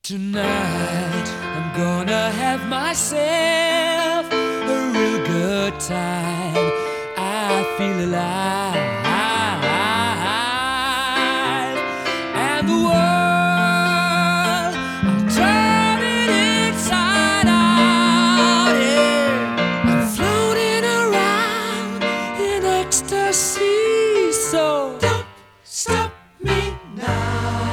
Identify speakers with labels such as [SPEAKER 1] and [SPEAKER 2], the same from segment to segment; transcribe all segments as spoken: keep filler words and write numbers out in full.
[SPEAKER 1] Tonight I'm gonna have myself a real good time. I feel alive, and the world, I'll turn it inside out. Yeah. I'm floating around in ecstasy, so don't stop me now.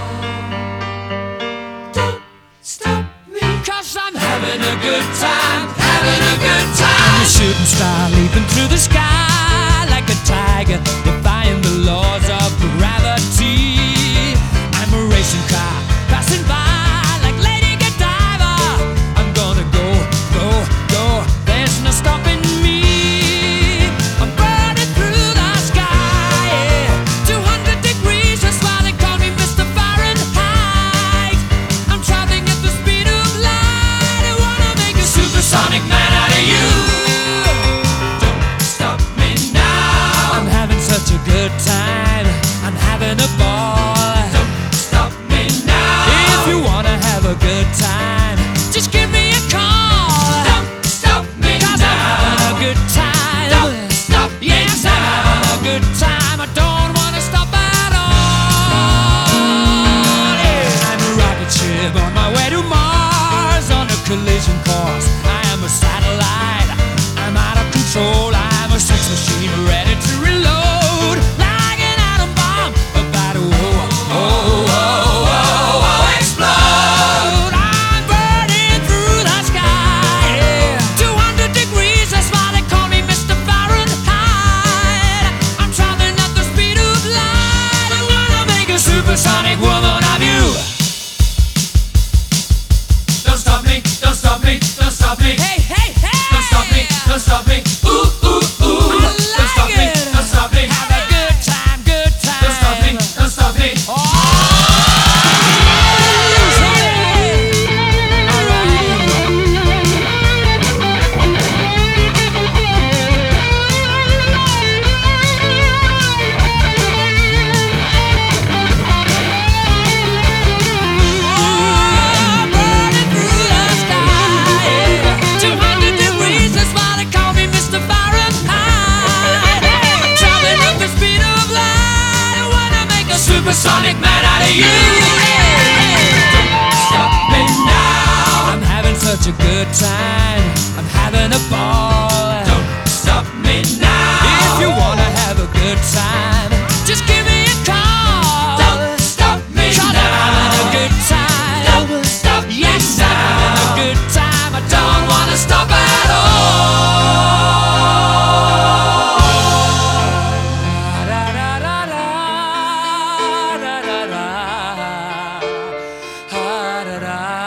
[SPEAKER 1] Stop me, 'cause I'm having a good time, having a good time. I'm a shooting star leaping through the sky like a tiger, defying the laws of gravity. I'm a racing car passing by like Lady Godiva. I'm gonna go, go, go, there's no stopping me. I'm burning through the sky, yeah. two hundred degrees, that's why they call me Mister Fahrenheit. I'm traveling at the speed of light. I wanna make a supersonic man out of you. Don't stop me now. I'm having such a good time, I'm having a ball. Don't stop me now. If you wanna have a good time, just give me a call. Don't stop me now. 'Cause I'm having a good time. Don't stop me now. Yes, I'm having a good time. I don't wanna stop at all. Yeah. I'm a rocket ship on my way to Mars, on a collision course. I am a satellite, I'm out of control. I'm a sex machine ready to reload, like an atom bomb about to oh, oh, oh, oh, oh, explode. I'm burning through the sky, yeah. two hundred degrees, that's why they call me Mister Fahrenheit. I'm traveling at the speed of light. I wanna make a supersonic woman of you. Don't stop me, don't stop me, don't stop me. Hey, hey, hey! Don't stop me, don't stop me. Ooh, ooh, ooh. I like don't stop me, it. Don't stop me. Have a good time, good time. Don't stop me, don't stop me. Oh! Supersonic man out of you. Don't stop me now. I'm having such a good time, I'm having a ball. Don't stop me now. If you wanna have a good time, just give me a call. Don't stop me 'Cause now. I'm having a good time. Don't stop me yes, now. I'm having a good time. I don't wanna stop at all. Da da da.